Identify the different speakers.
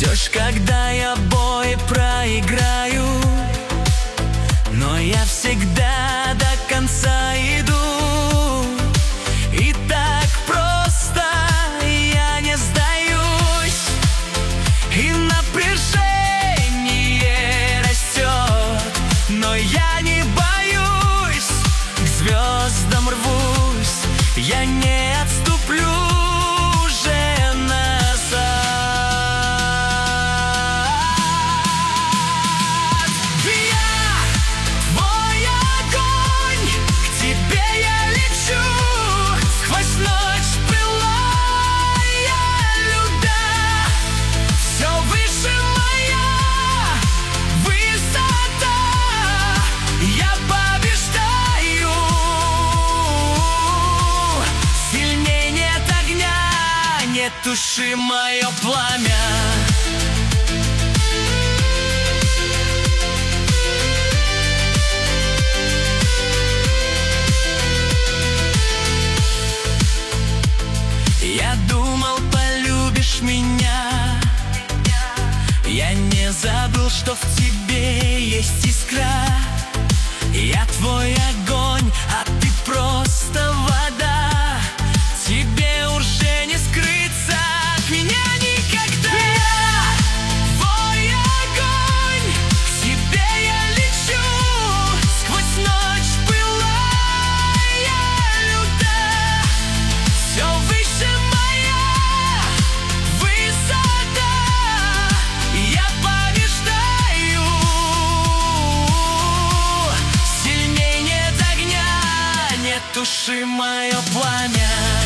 Speaker 1: Ждешь, когда я бой проиграю, но я всегда до конца иду. И так просто я не сдаюсь, и напряжение растет, но я не боюсь, к звездам рвусь, я не отступлю уже назад. Я твой огонь, к тебе я лечу, сквозь ночь пылая льда. Все выше моя высота, я побеждаю. Сильней нет огня, не туши мое пламя. Я думал, полюбишь меня, я не забыл, что в тебе есть искра. Я твой огонь, а ты просто вода, тебе уже не скрыться от меня никогда. Я твой огонь, к тебе я лечу, сквозь ночь пылая льда. Все выше моя высота, я побеждаю. Сильней нет огня, не туши мое пламя.